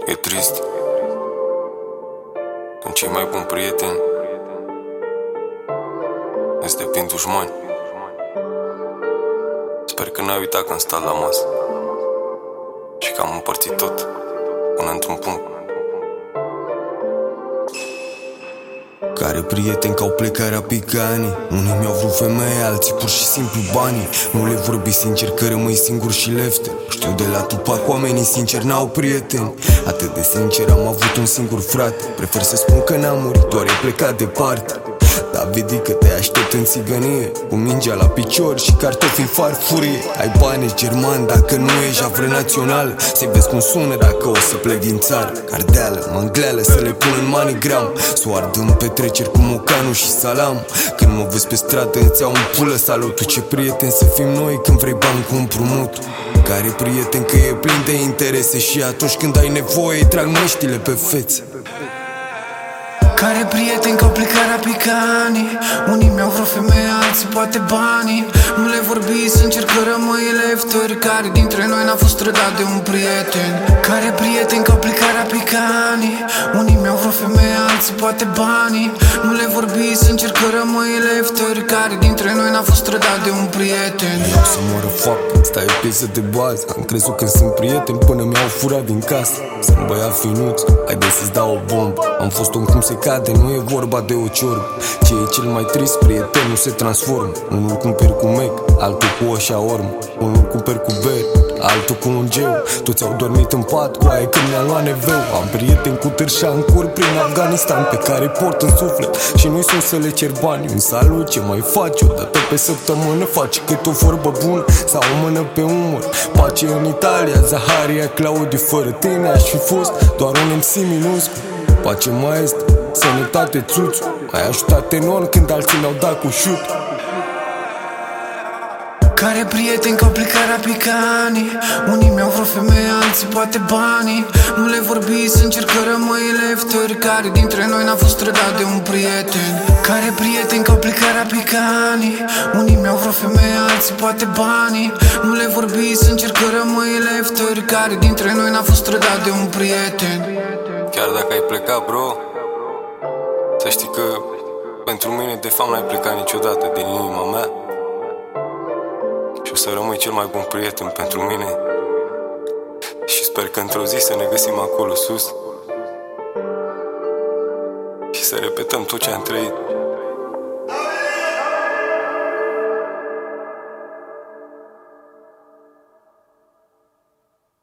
E trist când cei mai buni prieteni îți devin dușmani. Sper că n-ai uitat când stai la masă și că am împărțit tot până într-un punct. Care prieteni că au plecat rapid ca anii. Unii mi-au vrut femeie, alții pur și simplu banii. Nu le vorbi sincer că rămâi singur și lefte. Știu de la Tupac, oamenii sinceri n-au prieteni. Atât de sincer am avut un singur frate. Prefer să spun că n-am murit, doar e plecat departe. Davidi, că te aștept în țigănie, cu mingea la picior și cartofi în farfurie. Ai bani, german, dacă nu ești javre național. Să-i vezi cum sună dacă o să plec din țară. Cardeală, mangleală, să le pun în manigram. S-o ard în petreceri cu mocanu și salam. Când mă vezi pe stradă îți iau în pulă salutul. Ce prieteni să fim noi când vrei bani cu împrumut. Care prieten că e plin de interese și atunci când ai nevoie îi trag măștile pe fețe. Care prieteni că-au plecat rapid ca anii. Unii mi-au vrut femeie, alții poate banii. Nu le vorbi sincer că rămâi lefteri. Care dintre noi n-a fost trădat de un prieten? Care prieteni că-au plecat rapid ca anii. Unii mi-au vrut femeie, alții poate banii. Nu le vorbi sincer că rămâi lefteri. Care dintre noi n-a fost trădat de un prieten? Eu să moră faptă, asta e piesă de bază. Am crezut că sunt prieteni până mi-au furat din casă. Sunt băiat finuț, haide să-ți dau o bombă. Am fost om cum se cade, nu e vorba de o ciorbă. Ce e cel mai trist, prietenul se transformă. Unul cumperi cu mec, altul cu o șaormă. Unul cumperi cu beri, altul cu un geu. Toți au dormit în pat cu aia când ne-a luat neveu. Am prieteni cu târșa în cur prin Afganistan, pe care port în suflet și nu-i sunt să le cer bani. Un salut, ce mai faci? O dată pe săptămână faci cât o vorbă bună sau o mână pe umăr. Pace în Italia, Zaharia, Claudiu. Fără tine aș fi fost doar un MC minuscul. Pace maestru, sănătate țuțu. Ai ajutat enorm când alții mi-au dat cu șut. Care prieteni că-au plecat rapid ca anii. Unii mi-au vrut femeie, alții poate banii. Nu le vorbi sincer că rămâi lefteri. Care dintre noi n-a fost trădat de un prieten? Care prieteni că-au plecat rapid ca anii. Unii mi-au vrut femeie, alții poate banii. Nu le vorbi sincer că rămâi lefteri. Care dintre noi n-a fost trădat de un prieten? Chiar dacă ai plecat, bro, să știi că pentru mine de fapt n-ai plecat niciodată din inima mea. Și o să rămâi cel mai bun prieten pentru mine. Și sper că într-o zi să ne găsim acolo sus și să repetăm tot ce am trăit.